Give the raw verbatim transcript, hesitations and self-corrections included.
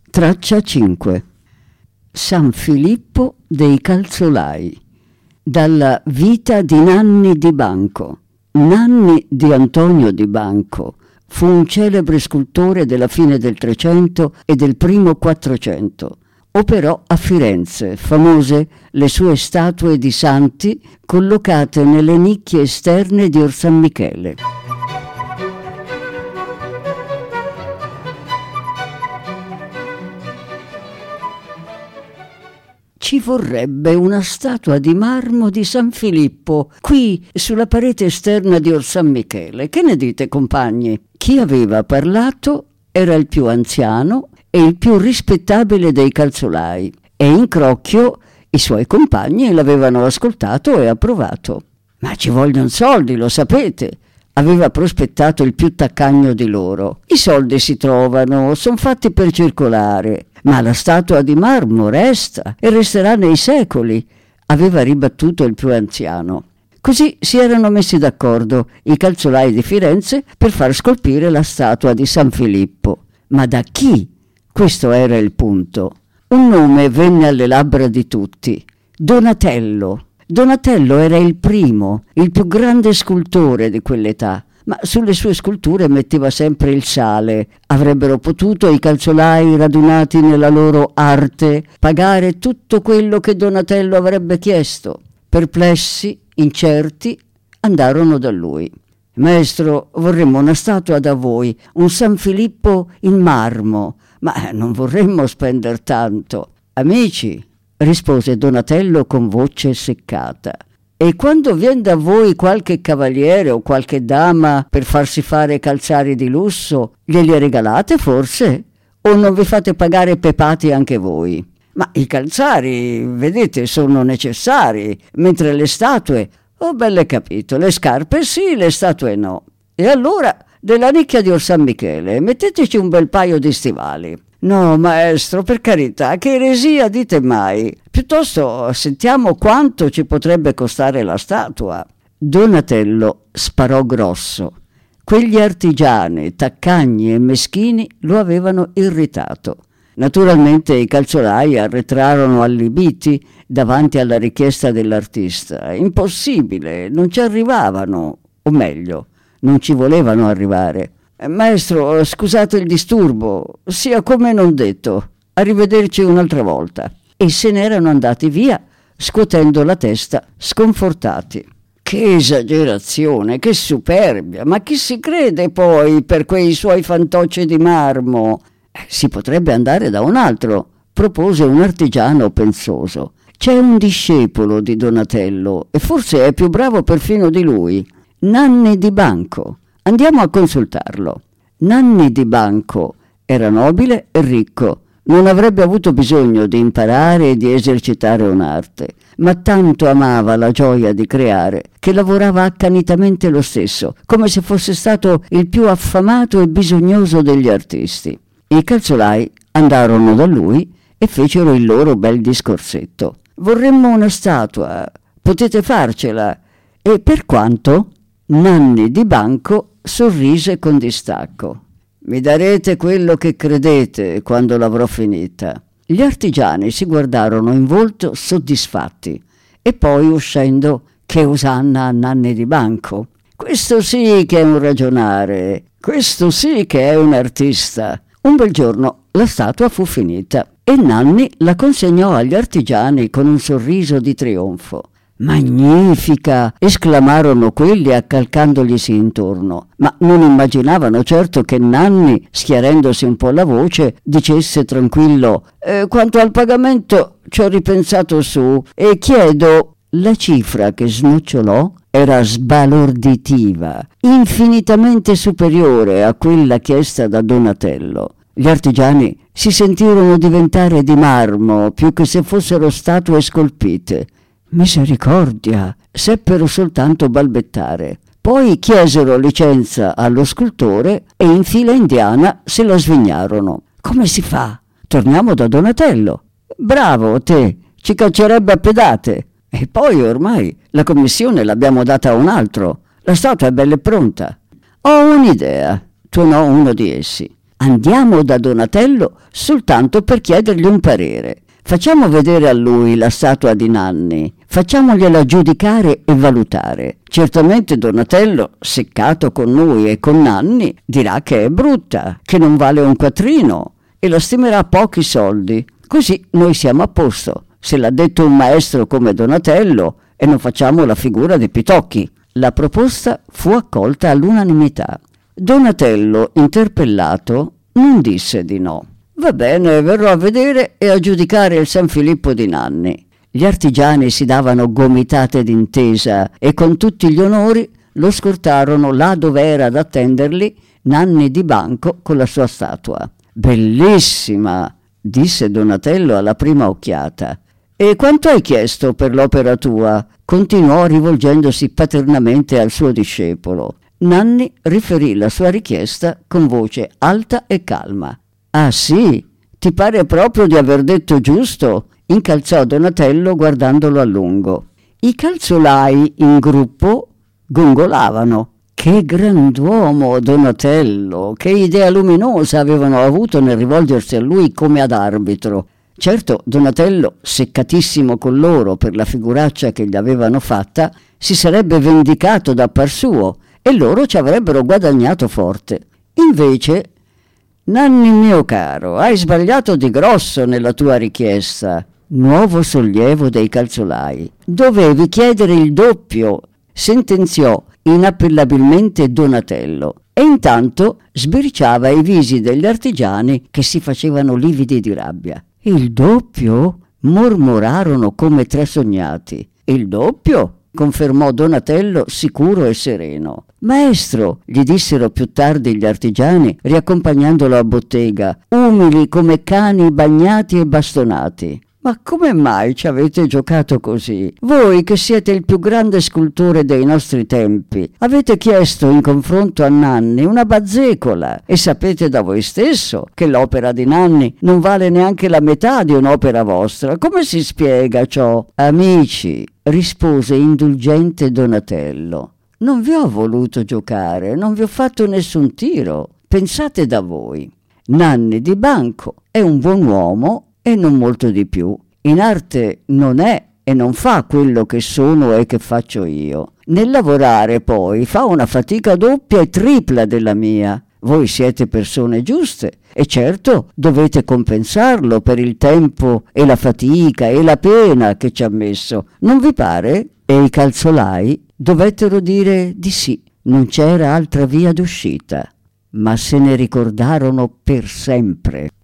Traccia cinque. San Filippo dei Calzolai. Dalla vita di Nanni di Banco. Nanni di Antonio di Banco fu un celebre scultore della fine del Trecento e del primo Quattrocento. Operò a Firenze, famose le sue statue di santi collocate nelle nicchie esterne di Orsanmichele. Ci vorrebbe una statua di marmo di San Filippo qui sulla parete esterna di Orsanmichele. Che ne dite, compagni? Chi aveva parlato era il più anziano e il più rispettabile dei calzolai, e in crocchio i suoi compagni l'avevano ascoltato e approvato. Ma ci vogliono soldi, lo sapete, aveva prospettato il più taccagno di loro. I soldi si trovano, sono fatti per circolare, ma la statua di marmo resta e resterà nei secoli, aveva ribattuto il più anziano. Così si erano messi d'accordo i calzolai di Firenze per far scolpire la statua di San Filippo. Ma da chi? Questo era il punto. Un nome venne alle labbra di tutti: Donatello. Donatello era il primo, il più grande scultore di quell'età, ma sulle sue sculture metteva sempre il sale. Avrebbero potuto i calzolai, radunati nella loro arte, pagare tutto quello che Donatello avrebbe chiesto. Perplessi, incerti, andarono da lui. Maestro, vorremmo una statua da voi, un San Filippo in marmo, ma non vorremmo spendere tanto. Amici, rispose Donatello con voce seccata, e quando vien da voi qualche cavaliere o qualche dama per farsi fare calzari di lusso, glieli regalate forse? O non vi fate pagare pepati anche voi? Ma i calzari, vedete, sono necessari, mentre le statue... Ho belle capito, le scarpe sì, le statue no. E allora, della nicchia di Orsanmichele, metteteci un bel paio di stivali. No, maestro, per carità, che eresia dite mai? Piuttosto sentiamo quanto ci potrebbe costare la statua. Donatello sparò grosso. Quegli artigiani, taccagni e meschini lo avevano irritato. Naturalmente i calzolai arretrarono allibiti davanti alla richiesta dell'artista. Impossibile, non ci arrivavano, o meglio, non ci volevano arrivare. Maestro, scusate il disturbo, sia come non detto, arrivederci un'altra volta. E se n'erano andati via, scuotendo la testa, sconfortati. Che esagerazione, che superbia, ma chi si crede poi per quei suoi fantocci di marmo? Si potrebbe andare da un altro, propose un artigiano pensoso. C'è un discepolo di Donatello, e forse è più bravo perfino di lui, Nanni di Banco. Andiamo a consultarlo. Nanni di Banco era nobile e ricco, non avrebbe avuto bisogno di imparare e di esercitare un'arte, ma tanto amava la gioia di creare che lavorava accanitamente lo stesso, come se fosse stato il più affamato e bisognoso degli artisti. I calzolai andarono da lui e fecero il loro bel discorsetto. Vorremmo una statua, potete farcela. E per quanto? Nanni di Banco sorrise con distacco. Mi darete quello che credete quando l'avrò finita. Gli artigiani si guardarono in volto soddisfatti e poi, uscendo, che osanna a Nanni di Banco. Questo sì che è un ragionare, questo sì che è un artista. Un bel giorno la statua fu finita e Nanni la consegnò agli artigiani con un sorriso di trionfo. «Magnifica!» esclamarono quelli accalcandoglisi intorno, ma non immaginavano certo che Nanni, schiarendosi un po' la voce, dicesse tranquillo eh, «Quanto al pagamento ci ho ripensato su e chiedo...» La cifra che snocciolò era sbalorditiva, infinitamente superiore a quella chiesta da Donatello. Gli artigiani si sentirono diventare di marmo più che se fossero statue scolpite. Misericordia! Seppero soltanto balbettare. Poi chiesero licenza allo scultore e in fila indiana se la svignarono. Come si fa? Torniamo da Donatello. Bravo te, ci caccerebbe a pedate. E poi ormai la commissione l'abbiamo data a un altro. La statua è bella e pronta. Ho un'idea, tuonò uno di essi. Andiamo da Donatello soltanto per chiedergli un parere. Facciamo vedere a lui la statua di Nanni, facciamogliela giudicare e valutare. Certamente Donatello, seccato con noi e con Nanni, dirà che è brutta, che non vale un quattrino e la stimerà pochi soldi. Così noi siamo a posto, se l'ha detto un maestro come Donatello, e non facciamo la figura dei pitocchi. La proposta fu accolta all'unanimità. Donatello, interpellato, non disse di no. Va bene, verrò a vedere e a giudicare il San Filippo di Nanni. Gli artigiani si davano gomitate d'intesa e con tutti gli onori lo scortarono là dove era ad attenderli Nanni di Banco con la sua statua. Bellissima, disse Donatello alla prima occhiata. E quanto hai chiesto per l'opera tua? Continuò rivolgendosi paternamente al suo discepolo. Nanni riferì la sua richiesta con voce alta e calma. Ah sì, ti pare proprio di aver detto giusto? Incalzò Donatello guardandolo a lungo. I calzolai in gruppo gongolavano. Che grand'uomo Donatello, che idea luminosa avevano avuto nel rivolgersi a lui come ad arbitro. Certo, Donatello, seccatissimo con loro per la figuraccia che gli avevano fatta, si sarebbe vendicato da par suo e loro ci avrebbero guadagnato forte. Invece, Nanni mio caro, hai sbagliato di grosso nella tua richiesta. Nuovo sollievo dei calzolai. Dovevi chiedere il doppio, sentenziò inappellabilmente Donatello, e intanto sbirciava i visi degli artigiani che si facevano lividi di rabbia. Il doppio? Mormorarono come trasognati. Il doppio? Confermò Donatello sicuro e sereno. Maestro, gli dissero più tardi gli artigiani, riaccompagnandolo a bottega, umili come cani bagnati e bastonati. Ma come mai ci avete giocato così? Voi che siete il più grande scultore dei nostri tempi, avete chiesto in confronto a Nanni una bazzecola e sapete da voi stesso che l'opera di Nanni non vale neanche la metà di un'opera vostra. Come si spiega ciò? Amici, rispose indulgente Donatello, non vi ho voluto giocare, non vi ho fatto nessun tiro. Pensate da voi. Nanni di Banco è un buon uomo e non molto di più. In arte non è e non fa quello che sono e che faccio io. Nel lavorare poi fa una fatica doppia e tripla della mia. Voi siete persone giuste e certo dovete compensarlo per il tempo e la fatica e la pena che ci ha messo. Non vi pare? E i calzolai dovettero dire di sì. Non c'era altra via d'uscita, ma se ne ricordarono per sempre.